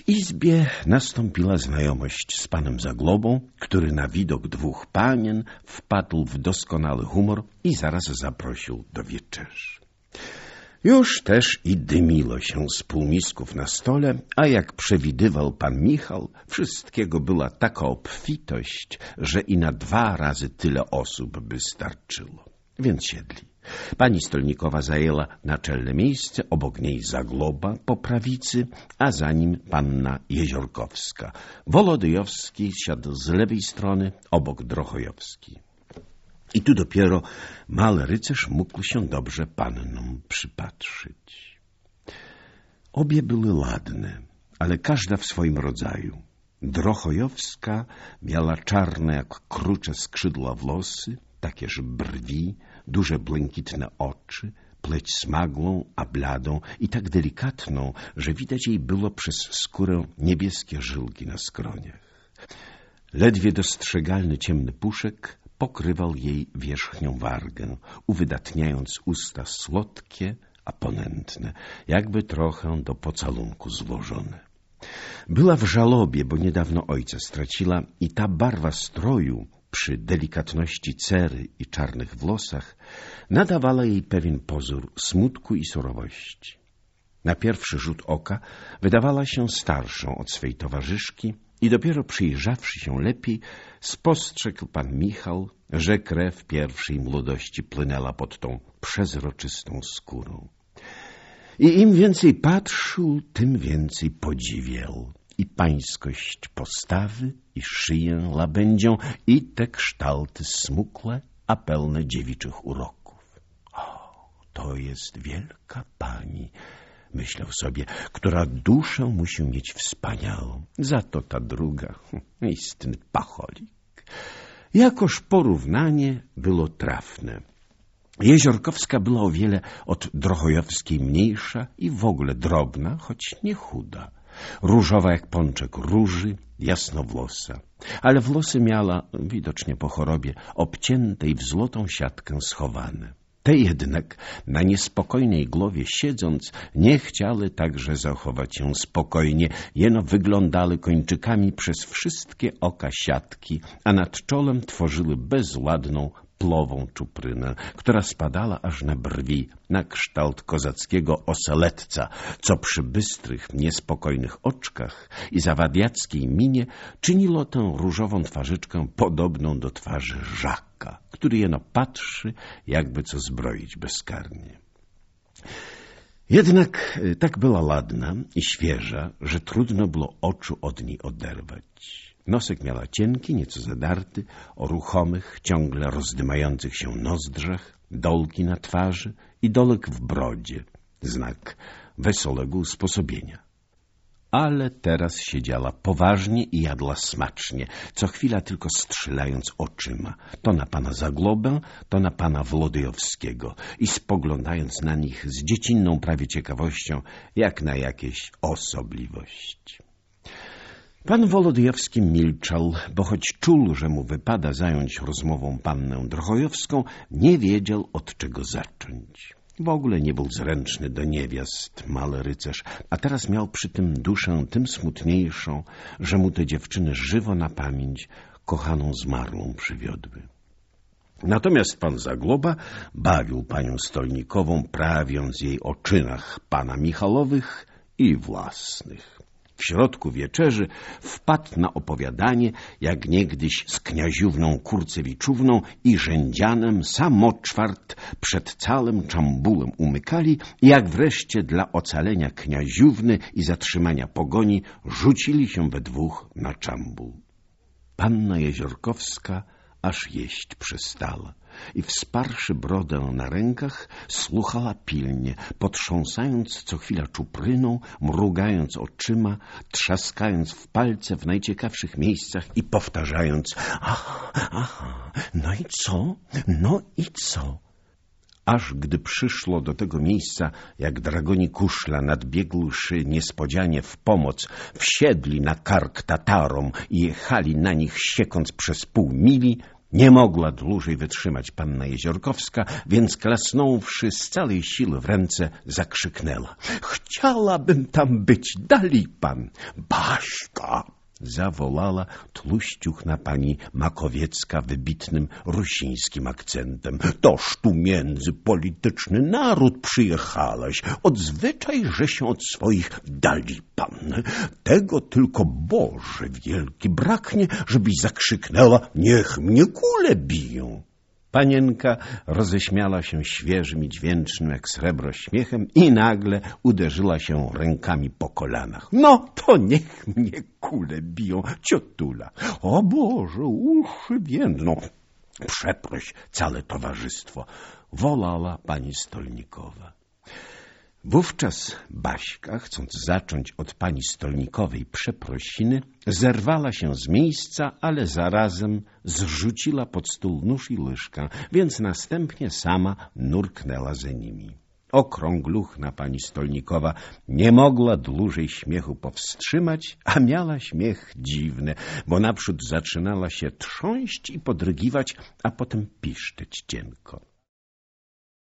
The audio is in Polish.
W izbie nastąpiła znajomość z panem Zaglobą, który na widok dwóch panien wpadł w doskonały humor i zaraz zaprosił do wieczerzy. Już też i dymiło się z półmisków na stole, a jak przewidywał pan Michał, wszystkiego była taka obfitość, że i na 2 razy tyle osób by starczyło. Więc siedli. Pani Stolnikowa zajęła naczelne miejsce, obok niej Zagloba po prawicy, a za nim panna Jeziorkowska. Wolodyjowski siadł z lewej strony, obok Drochojowski. I tu dopiero mały rycerz mógł się dobrze pannom przypatrzyć. Obie były ładne, ale każda w swoim rodzaju. Drochojowska miała czarne jak krucze skrzydła włosy, takież brwi, duże błękitne oczy, pleć smagłą, a bladą i tak delikatną, że widać jej było przez skórę niebieskie żyłki na skroniach. Ledwie dostrzegalny ciemny puszek pokrywał jej wierzchnią wargę, uwydatniając usta słodkie, a ponętne, jakby trochę do pocalunku złożone. Była w żałobie, bo niedawno ojca straciła i ta barwa stroju przy delikatności cery i czarnych włosach nadawała jej pewien pozór smutku i surowości. Na pierwszy rzut oka wydawała się starszą od swej towarzyszki i dopiero przyjrzawszy się lepiej, spostrzegł pan Michał, że krew pierwszej młodości płynęła pod tą przezroczystą skórą. I im więcej patrzył, tym więcej podziwiał i pańskość postawy, i szyję łabędzią, i te kształty smukłe, a pełne dziewiczych uroków. O, to jest wielka pani, myślał sobie, która duszę musi mieć wspaniałą. Za to ta druga, istny pacholik. Jakoż porównanie było trafne. Jeziorkowska była o wiele od Drochojowskiej mniejsza i w ogóle drobna, choć nie chuda. Różowa jak pączek róży, jasnowłosa. Ale włosy miała, widocznie po chorobie, obcięte i w złotą siatkę schowane. Te jednak, na niespokojnej głowie siedząc, nie chciały także zachować się spokojnie, jeno wyglądały kończykami przez wszystkie oka siatki, a nad czołem tworzyły bezładną, plową czuprynę, która spadała aż na brwi, na kształt kozackiego oseletca, co przy bystrych, niespokojnych oczkach i zawadiackiej minie czyniło tę różową twarzyczkę podobną do twarzy Żaka, który jeno patrzy, jakby co zbroić bezkarnie. Jednak tak była ładna i świeża, że trudno było oczu od niej oderwać. Nosek miała cienki, nieco zadarty, o ruchomych, ciągle rozdymających się nozdrzach, dolki na twarzy i dolek w brodzie, znak wesołego usposobienia. Ale teraz siedziała poważnie i jadła smacznie, co chwila tylko strzelając oczyma, to na pana Zaglobę, to na pana Wolodyjowskiego i spoglądając na nich z dziecinną prawie ciekawością, jak na jakieś osobliwości. Pan Wolodyjowski milczał, bo choć czuł, że mu wypada zająć rozmową pannę Drochojowską, nie wiedział, od czego zacząć. W ogóle nie był zręczny do niewiast, mały rycerz, a teraz miał przy tym duszę tym smutniejszą, że mu te dziewczyny żywo na pamięć kochaną zmarłą przywiodły. Natomiast pan Zagloba bawił panią Stolnikową, prawiąc jej o czynach pana Michalowych i własnych. W środku wieczerzy wpadł na opowiadanie, jak niegdyś z kniaziówną Kurcewiczówną i rzędzianem samoczwart przed całym Czambulem umykali i jak wreszcie dla ocalenia kniaziówny i zatrzymania pogoni rzucili się we dwóch na Czambul. Panna Jeziorkowska aż jeść przestała i wsparszy brodę na rękach słuchała pilnie, potrząsając co chwila czupryną, mrugając oczyma, trzaskając w palce w najciekawszych miejscach i powtarzając: aha, no i co? No i co? Aż gdy przyszło do tego miejsca, jak dragoni kuszla, nadbiegłszy niespodzianie w pomoc, wsiedli na kark Tatarom i jechali na nich siekąc przez pół mili, Nie mogła dłużej wytrzymać panna Jeziorkowska, więc klasnąwszy z całej siły w ręce, zakrzyknęła: chciałabym tam być, dali pan! Baśka! Zawołała tłuściuchna pani Makowiecka wybitnym rusińskim akcentem. Toż tu między polityczny naród przyjechałaś. Odzwyczaj, że się od swoich dali pan. Tego tylko Boże wielki braknie, żebyś zakrzyknęła: niech mnie kule biją. Panienka roześmiała się świeżym i dźwięcznym jak srebro śmiechem i nagle uderzyła się rękami po kolanach. No to niech mnie kule biją, ciotula. O Boże, uszy więdną. Przeproś całe towarzystwo, wolała pani Stolnikowa. Wówczas Baśka, chcąc zacząć od pani Stolnikowej przeprosiny, zerwała się z miejsca, ale zarazem zrzuciła pod stół nóż i łyżkę, więc następnie sama nurknęła za nimi. Okrągluchna pani Stolnikowa nie mogła dłużej śmiechu powstrzymać, a miała śmiech dziwny, bo naprzód zaczynała się trząść i podrygiwać, a potem piszczeć cienko.